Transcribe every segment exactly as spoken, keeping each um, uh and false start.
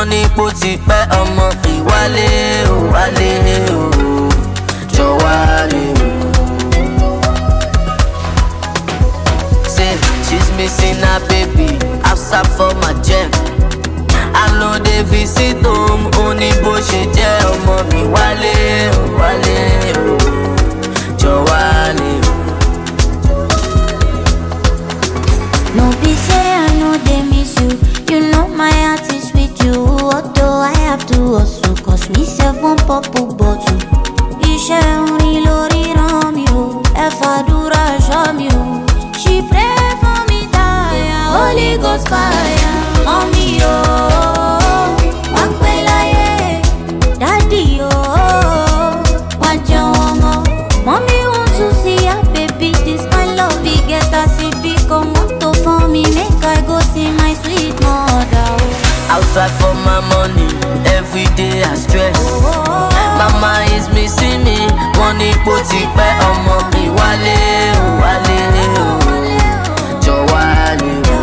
wọ́n ní kó ti pẹ́ ọmọ ìwálé o wálé o jọ wálé o. Say she's missing her baby outside for my jet. I know they visit home only bó ṣe jẹ́ ọmọ mi wálé o wálé o jọ wálé o. No be say I know they miss you. You know my heart is with you. Although I have to hustle, cause me self one purple bottle. Iṣẹ́ orin lórí ràn mí o, ẹ fàdúrà ṣọ́ mi o. She pray for me tire, Holy Ghost fire. Mommy o, wá pẹ́ láyé. Daddy o, wá jẹun ọmọ. Mommy want to see her baby, this kind love we get as it be come out for me. Make I go see my sweet mother. Outside for my money, every day I stress. Mama is missing me, wọ́n ní kó ti pẹ́ ọmọ mi wálé o wálé o jọ wálé o.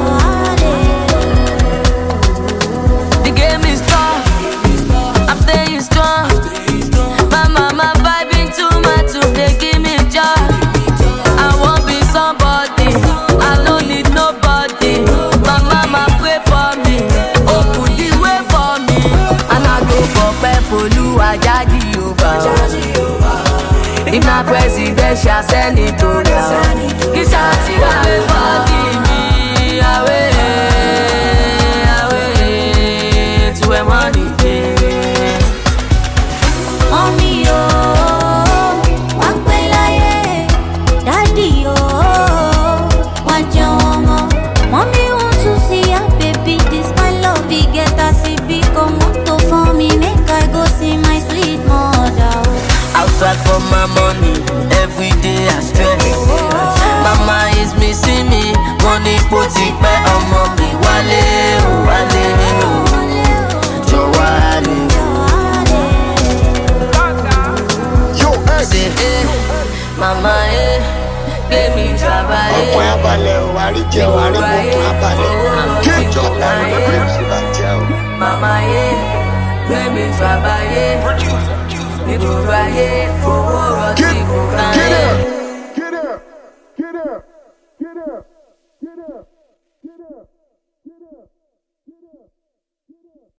The game is tough, I'm staying strong. My mama vibing too much, they give me joy. I won't be somebody, I don't need nobody. My mama pray for me, open the way for me. And I go for Pepolu, Ajadi Yoba. If not presidential senatorial, it's a secret body me away, away to a money day. Mommy oh, wá pẹ́ láyé. Daddy oh, wá jẹun ọmọ. Mommy want to see her baby, this kind love we get as it be come out for me. Make I go see my sweet mother. Outside for my money, every day I stress. Mama is missing me, money put it back ọmọ mi wálé o wálé o jọ wálé o. Say eh, mama eh, gbé mi trabalé. Ọkùnrin abalẹ̀ o, àríjẹ o, àríkùnkùn abalẹ̀. Kéjọ ọ̀daràn ló bẹ̀rẹ̀ sí bàjẹ́ o. Mama eh, gbé mi trabalé. Nítorí ayé fowó rọtí kò káyé. Get up! Get up! Get up!